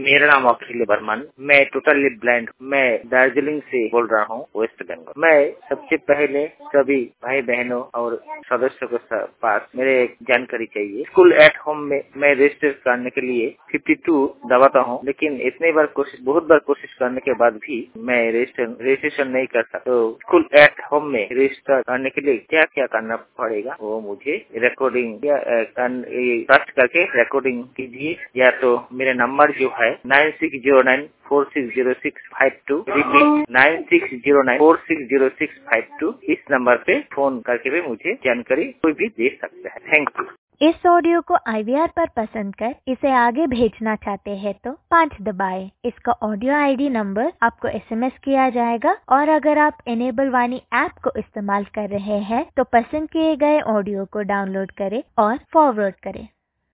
मेरा नाम अखिल बर्मन, मैं टोटली ब्लाइंड, मैं दार्जिलिंग से बोल रहा हूँ, वेस्ट बंगाल। मैं सबसे पहले सभी भाई बहनों और सदस्यों के पास मेरे एक जानकारी चाहिए। स्कूल एट होम में मैं रजिस्टर करने के लिए 52 दबाता हूँ, लेकिन बहुत बार कोशिश करने के बाद भी मैं रजिस्ट्रेशन नहीं कर सकता। तो स्कूल एट होम में रजिस्टर करने के लिए क्या क्या करना पड़ेगा, वो मुझे रिकॉर्डिंग या सर्च करके रिकॉर्डिंग कीजिए, या तो मेरा नंबर जो है 9609460652, रिपीट 9609460652, इस नंबर पे फोन करके भी मुझे जानकारी कोई भी दे सकता है। Thank you. इस ऑडियो को IVR पर पसंद कर इसे आगे भेजना चाहते हैं तो 5 दबाएं। इसका ऑडियो ID नंबर आपको SMS किया जाएगा, और अगर आप इनेबल वाणी ऐप को इस्तेमाल कर रहे हैं तो पसंद किए गए ऑडियो को डाउनलोड करें और फॉरवर्ड करें।